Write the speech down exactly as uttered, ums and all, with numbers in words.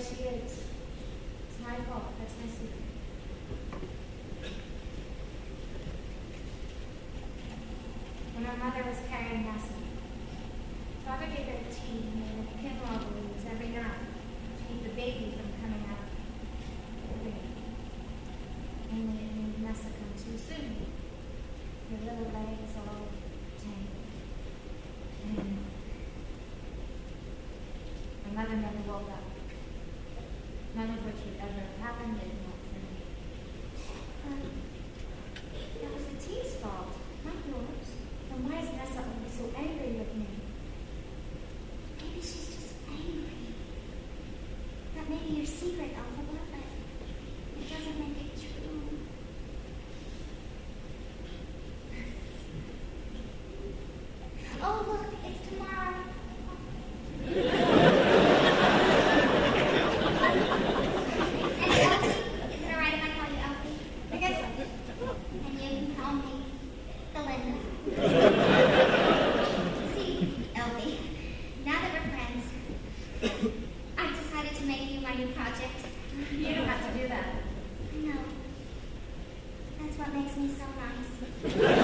she is. It's my fault. That's my secret. When her mother was carrying Nessa, Father gave her tea made of pinwall leaves every night to keep the baby from coming out of the ring. Only it made Nessa come too soon. Her little legs all tangled. And my mother never woke up. None of which would ever have happened if not for me. Um, that was the tea's fault, not yours. Then why is Nessa always so angry with me? Maybe she's just angry. That may be your secret, Alphaba, but it doesn't make it true. Oh, look, it's tomorrow. You don't have to do that. I know. That's what makes me so nice.